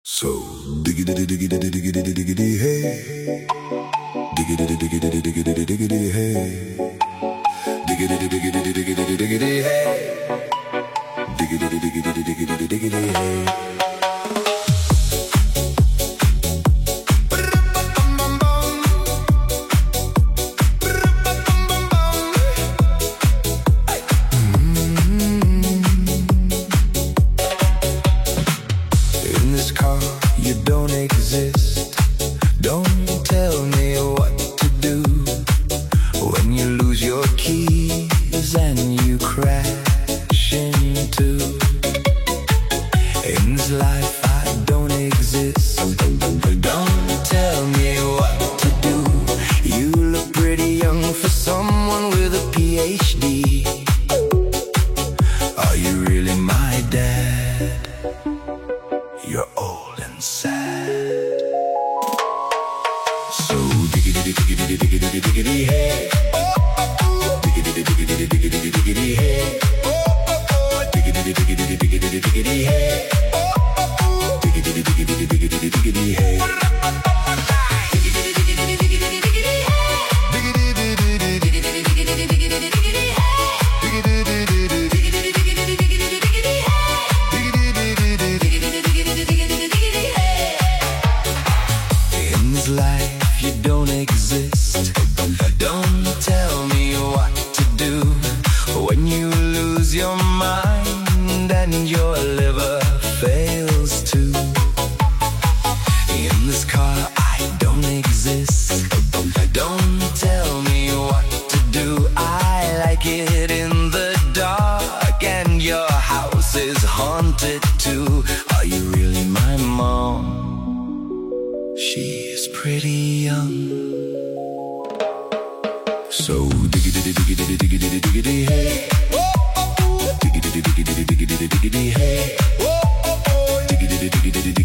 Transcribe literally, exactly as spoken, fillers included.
So diggity diggity diggity diggity hey, diggity diggity diggity diggity hey, diggity diggity diggity diggity hey, diggity diggity diggity diggity hey. You don't exist. Don't tell me what to do when you lose your keys and you crash into. In this life I don't exist. Don't tell me what to do. You look pretty young for someone with a P H D. Are you really my dad? You're old and sad. So diggity diggity diggity diggity hey, diggity diggity diggity diggity hey, diggity diggity diggity diggity hey, diggity diggity diggity diggity hey. Life, you don't exist. Don't tell me what to do when you lose your mind and your liver fails too. In this car I don't exist. Don't tell me what to do. I like it in the dark and your house is haunted too. Are you really my mom? She's pretty young. So diggity diggity diggity diggity hey, diggity diggity diggity diggity hey, diggity diggity diggity